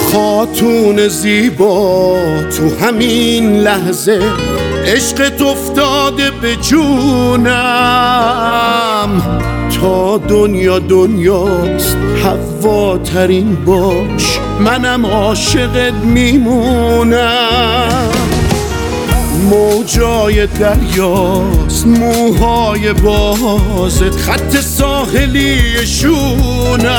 خاتون زیبا تو همین لحظه عشقت افتاده به جونم. تا دنیا دنیاست حواترین باش، منم عاشقت میمونم. موجای دریاست موهای بازت، خط ساحلی شونت.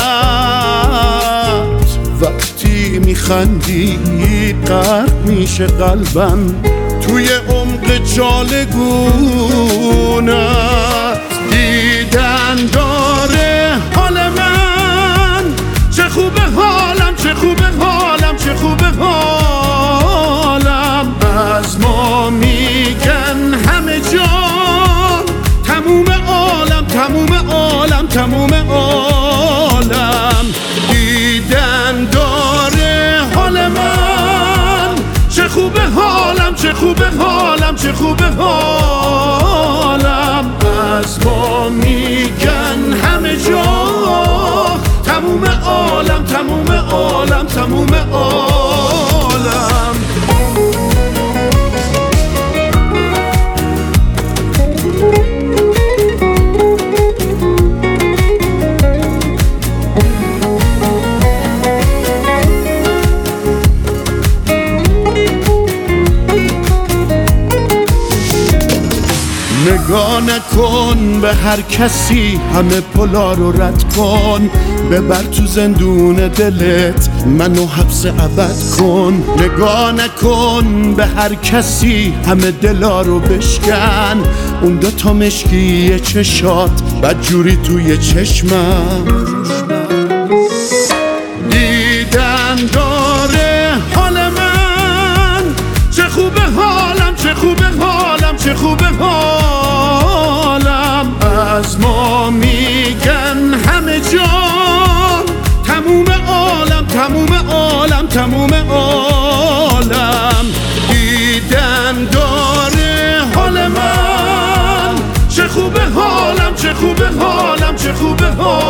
وقتی میخندی غرق میشه قلبم توی عمق جالگونت. دیدن داره حال من، چه خوبه حالم، چه خوبه حالم، چه خوبه حالم. از ما میگن همه جا تموم عالم، تموم عالم، تموم عالم. دیدن داره حال من، چه خوبه حالم، چه خوبه حالم، چه خوبه حالم. از ما میگن همه جا تموم عالم، تموم عالم، تموم عالم. نگاه نکن به هر کسی، همه پلا رو رد کن. ببر تو زندون دلت منو حبس ابد کن. نگاه نکن به هر کسی، همه دلا رو بشکن. اون دوتا مشکی چشات بدجوری توی چشمم. دیدن داره حال من، چه خوبه حالم، چه خوبه حالم، چه خوبه حالم. از ما میگن همه جا تموم عالم، تموم عالم، تموم عالم. دیدن داره حال من، چه خوبه حالم، چه خوبه حالم، چه خوبه حالم.